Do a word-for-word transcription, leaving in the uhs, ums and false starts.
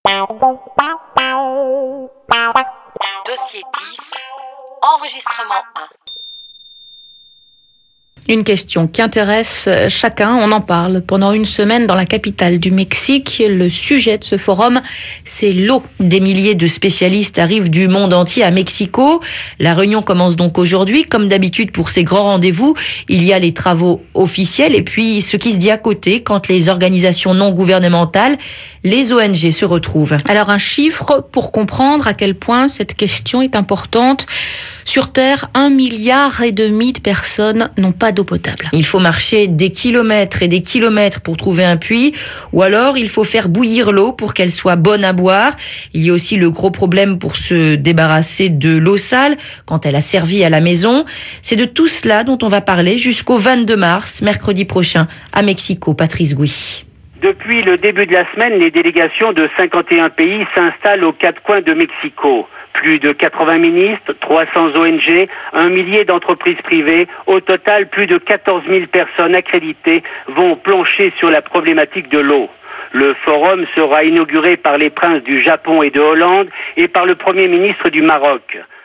Dossier dix, enregistrement un. Une question qui intéresse chacun, on en parle pendant une semaine dans la capitale du Mexique. Le sujet de ce forum, c'est l'eau. Des milliers de spécialistes arrivent du monde entier à Mexico. La réunion commence donc aujourd'hui. Comme d'habitude pour ces grands rendez-vous, il y a les travaux officiels et puis ce qui se dit à côté quand les organisations non gouvernementales, les O N G se retrouvent. Alors un chiffre pour comprendre à quel point cette question est importante. Sur Terre, un milliard et demi de personnes n'ont pas d'eau potable. Il faut marcher des kilomètres et des kilomètres pour trouver un puits, ou alors il faut faire bouillir l'eau pour qu'elle soit bonne à boire. Il y a aussi le gros problème pour se débarrasser de l'eau sale quand elle a servi à la maison. C'est de tout cela dont on va parler jusqu'au vingt-deux mars, mercredi prochain, à Mexico. Patrice Gouy. Depuis le début de la semaine, les délégations de cinquante et un pays s'installent aux quatre coins de Mexico. Plus de quatre-vingts ministres, trois cents O N G, un millier d'entreprises privées. Au total, plus de quatorze mille personnes accréditées vont plancher sur la problématique de l'eau. Le forum sera inauguré par les princes du Japon et de Hollande et par le Premier ministre du Maroc.